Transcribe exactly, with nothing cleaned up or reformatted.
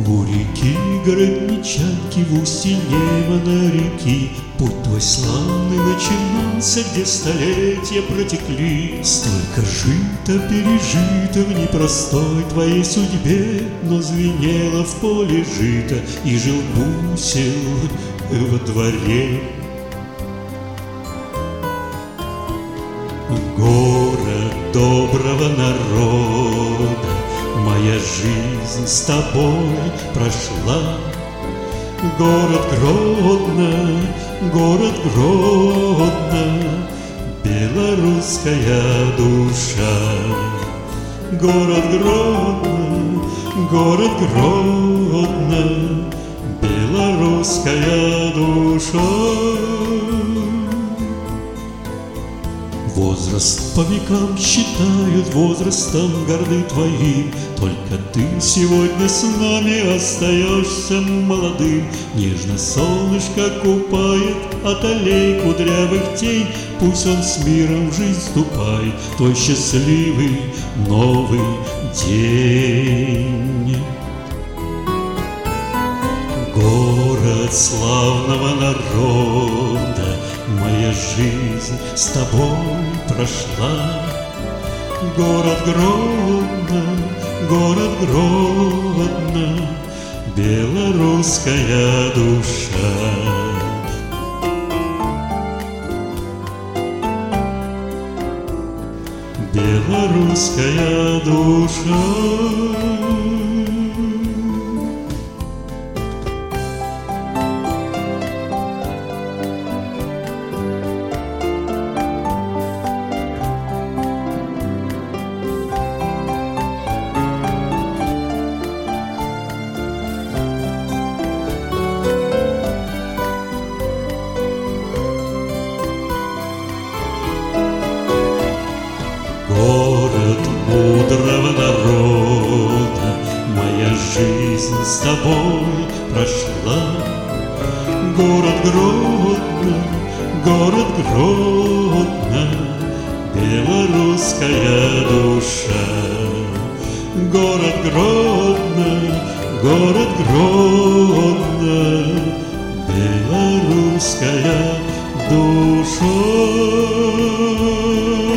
У реки городничанки, в устье Немана реки, путь твой славный начинался, где столетия протекли. Столько жито, пережито в непростой твоей судьбе, но звенело в поле жито, и жил бусел во дворе. Город доброго народа, моя жизнь с тобой прошла. Город Гродно, город Гродно, белорусская душа. Город Гродно, город Гродно, белорусская душа. Возраст по векам считают возрастом горды твоим, только ты сегодня с нами остаешься молодым. Нежно солнышко купает от аллей кудрявых тень, пусть он с миром в жизнь вступает, твой счастливый новый день. Город славного народа, моя жизнь с тобой прошла. Город Гродно, город Гродно, белорусская душа. Белорусская душа. Город мудрого народа, моя жизнь с тобой прошла. Город Гродно, город Гродно, белорусская душа. Город Гродно, город Гродно, белорусская душа.